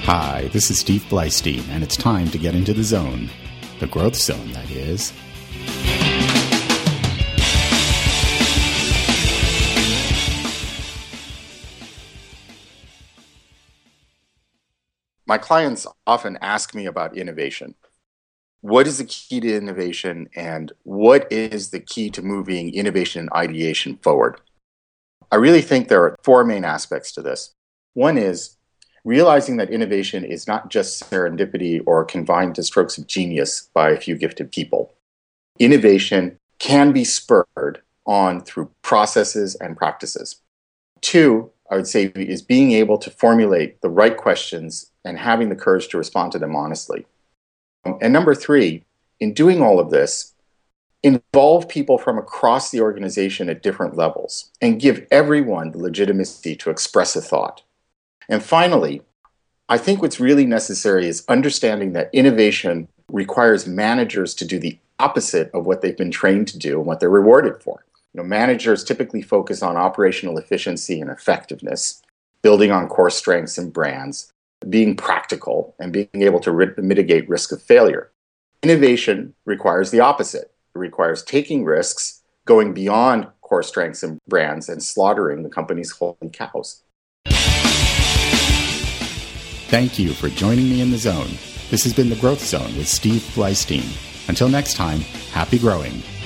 Hi, this is Steve Bleistein, and it's time to get into the zone. The growth zone, that is. My clients often ask me about innovation. What is the key to innovation, and what is the key to moving innovation and ideation forward? I really think there are four main aspects to this. One is realizing that innovation is not just serendipity or confined to strokes of genius by a few gifted people. Innovation can be spurred on through processes and practices. Two, I would say, is being able to formulate the right questions and having the courage to respond to them honestly. And number three, in doing all of this, involve people from across the organization at different levels and give everyone the legitimacy to express a thought. And finally, I think what's really necessary is understanding that innovation requires managers to do the opposite of what they've been trained to do and what they're rewarded for. Managers typically focus on operational efficiency and effectiveness, building on core strengths and brands, being practical, and being able to mitigate risk of failure. Innovation requires the opposite. It requires taking risks, going beyond core strengths and brands, and slaughtering the company's holy cows. Thank you for joining me in the zone. This has been The Growth Zone with Steve Bleistein. Until next time, happy growing.